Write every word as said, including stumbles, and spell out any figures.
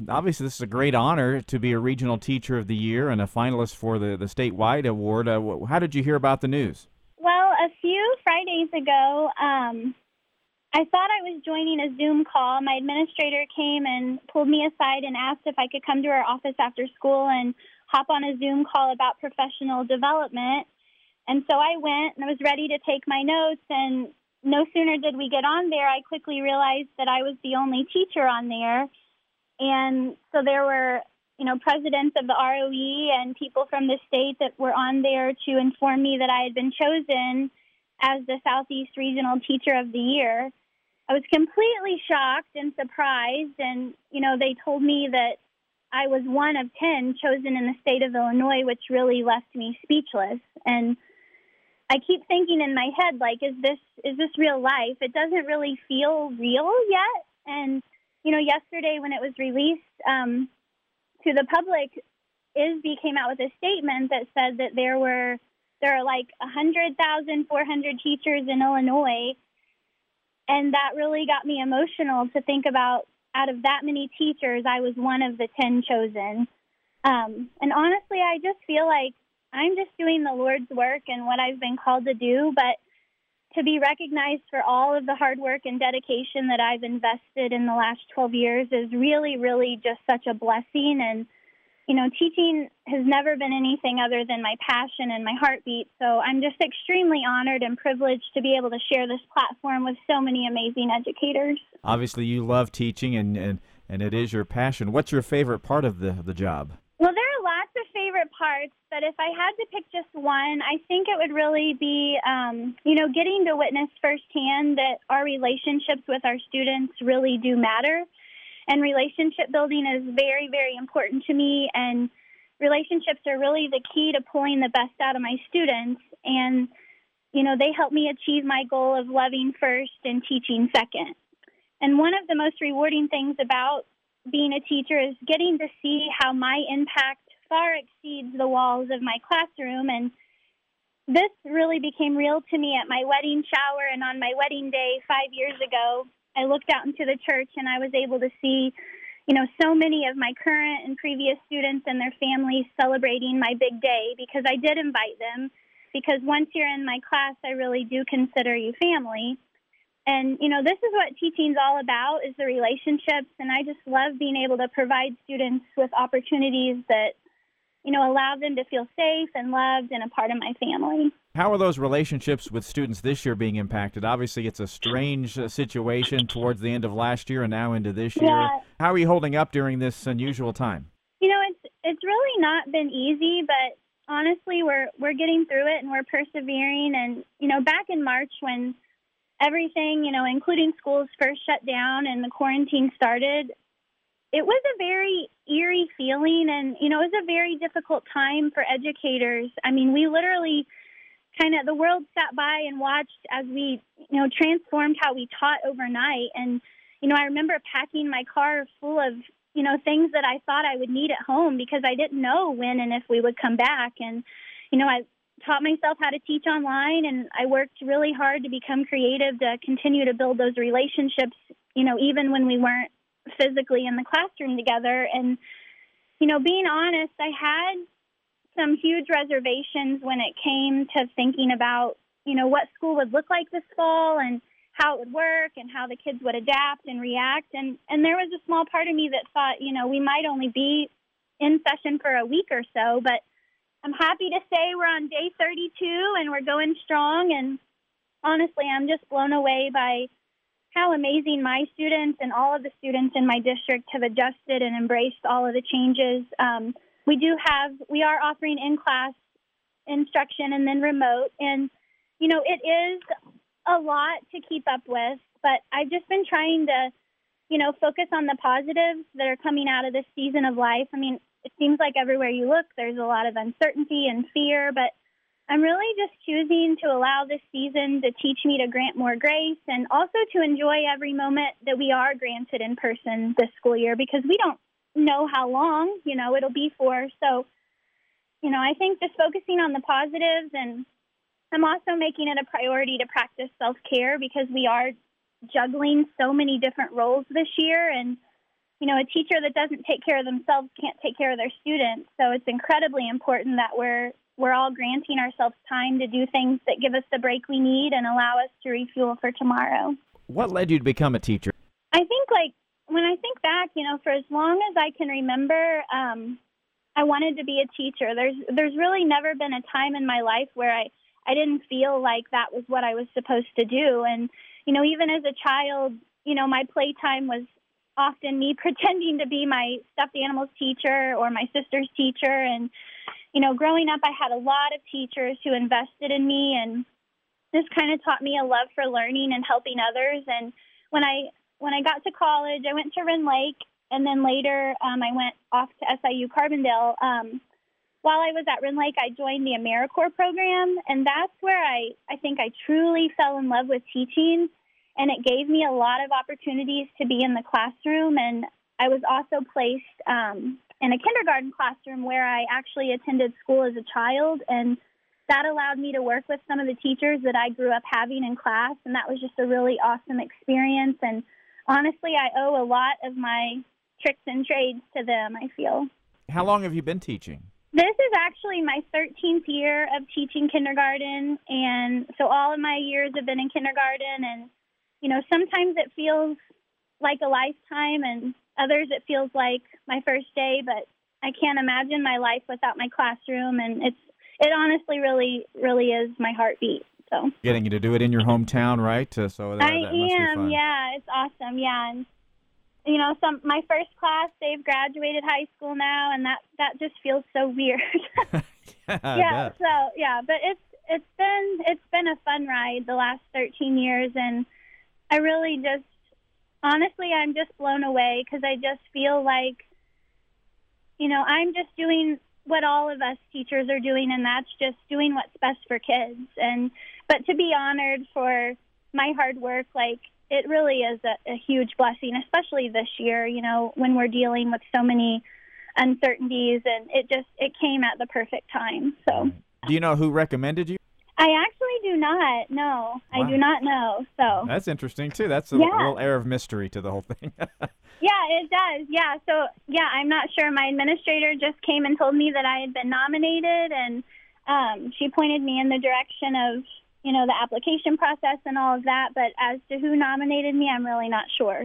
obviously, this is a great honor to be a Regional Teacher of the Year and a finalist for the, the statewide award. Uh, wh- how did you hear about the news? Well, a few Fridays ago, um, I thought I was joining a Zoom call. My administrator came and pulled me aside and asked if I could come to her office after school and hop on a Zoom call about professional development. And so I went and I was ready to take my notes, and no sooner did we get on there, I quickly realized that I was the only teacher on there. And so there were, you know, presidents of the R O E and people from the state that were on there to inform me that I had been chosen as the Southeast Regional Teacher of the Year. I was completely shocked and surprised, and, you know, they told me that I was one of ten chosen in the state of Illinois, which really left me speechless. And I keep thinking in my head, like, is this is this real life? It doesn't really feel real yet. And, you know, yesterday when it was released um, to the public, I S B came out with a statement that said that there were there are like one hundred thousand four hundred teachers in Illinois. And that really got me emotional to think about, out of that many teachers, I was one of the ten chosen. Um, and honestly, I just feel like I'm just doing the Lord's work and what I've been called to do, but to be recognized for all of the hard work and dedication that I've invested in the last twelve years is really, really just such a blessing. And, you know, teaching has never been anything other than my passion and my heartbeat. So I'm just extremely honored and privileged to be able to share this platform with so many amazing educators. Obviously, you love teaching, and, and, and it is your passion. What's your favorite part of the, the job? Well, there are lots of favorite parts, but if I had to pick just one, I think it would really be, um, you know, getting to witness firsthand that our relationships with our students really do matter. And relationship building is very, very important to me. And relationships are really the key to pulling the best out of my students. And, you know, they help me achieve my goal of loving first and teaching second. And one of the most rewarding things about being a teacher is getting to see how my impact far exceeds the walls of my classroom. And this really became real to me at my wedding shower and on my wedding day five years ago. I looked out into the church and I was able to see, you know, so many of my current and previous students and their families celebrating my big day, because I did invite them, because once you're in my class, I really do consider you family. And, you know, this is what teaching's all about, is the relationships. And I just love being able to provide students with opportunities that, you know, allow them to feel safe and loved and a part of my family. How are those relationships with students this year being impacted? Obviously, it's a strange uh, situation towards the end of last year and now into this year. Yeah. How are you holding up during this unusual time? You know, it's it's really not been easy, but honestly, we're we're getting through it and we're persevering. And, you know, back in March when everything, you know, including schools, first shut down and the quarantine started, it was a very eerie feeling, and, you know, it was a very difficult time for educators. I mean, we literally kind of, the world sat by and watched as we, you know, transformed how we taught overnight. And, you know, I remember packing my car full of, you know, things that I thought I would need at home because I didn't know when and if we would come back. And, you know, I taught myself how to teach online, and I worked really hard to become creative to continue to build those relationships, you know, even when we weren't physically in the classroom together. And, you know, being honest, I had some huge reservations when it came to thinking about, you know, what school would look like this fall and how it would work and how the kids would adapt and react. And, and there was a small part of me that thought, you know, we might only be in session for a week or so, but I'm happy to say we're on day thirty-two and we're going strong. And honestly, I'm just blown away by how amazing my students and all of the students in my district have adjusted and embraced all of the changes. Um, we do have, we are offering in-class instruction and then remote. And, you know, it is a lot to keep up with, but I've just been trying to, you know, focus on the positives that are coming out of this season of life. I mean, it seems like everywhere you look, there's a lot of uncertainty and fear, but I'm really just choosing to allow this season to teach me to grant more grace and also to enjoy every moment that we are granted in person this school year, because we don't know how long, you know, it'll be for. So, you know, I think just focusing on the positives, and I'm also making it a priority to practice self-care because we are juggling so many different roles this year. And you know, a teacher that doesn't take care of themselves can't take care of their students. So it's incredibly important that we're we're all granting ourselves time to do things that give us the break we need and allow us to refuel for tomorrow. What led you to become a teacher? I think, like, when I think back, you know, for as long as I can remember, um, I wanted to be a teacher. There's there's really never been a time in my life where I, I didn't feel like that was what I was supposed to do. And, you know, even as a child, you know, my playtime was often me pretending to be my stuffed animals teacher or my sister's teacher. And, you know, growing up, I had a lot of teachers who invested in me, and this kind of taught me a love for learning and helping others. And when I when I got to college, I went to Rend Lake, and then later um, I went off to S I U Carbondale. Um, while I was at Rend Lake, I joined the AmeriCorps program, and that's where I, I think I truly fell in love with teaching. And it gave me a lot of opportunities to be in the classroom. And I was also placed um, in a kindergarten classroom where I actually attended school as a child. And that allowed me to work with some of the teachers that I grew up having in class. And that was just a really awesome experience. And honestly, I owe a lot of my tricks and trades to them, I feel. How long have you been teaching? This is actually my thirteenth year of teaching kindergarten. And so all of my years have been in kindergarten. And you know, sometimes it feels like a lifetime, and others it feels like my first day, but I can't imagine my life without my classroom, and it's it honestly really, really is my heartbeat. So getting you to do it in your hometown, right? Uh, so that, I that must be am, fun. yeah, it's awesome, yeah. And you know, some my first class, they've graduated high school now, and that that just feels so weird. yeah, I yeah, bet. so yeah, but it's it's been it's been a fun ride the last thirteen years, and I really just, honestly, I'm just blown away because I just feel like, you know, I'm just doing what all of us teachers are doing, and that's just doing what's best for kids. And but to be honored for my hard work, like, it really is a, a huge blessing, especially this year, you know, when we're dealing with so many uncertainties, and it just, it came at the perfect time. So, do you know who recommended you? I actually do not. No, Wow. I do not know. So That's interesting too. That's a Yeah. little air of mystery to the whole thing. yeah, it does. Yeah. So yeah, I'm not sure. My administrator just came and told me that I had been nominated, and um, she pointed me in the direction of, you know, the application process and all of that. But as to who nominated me, I'm really not sure.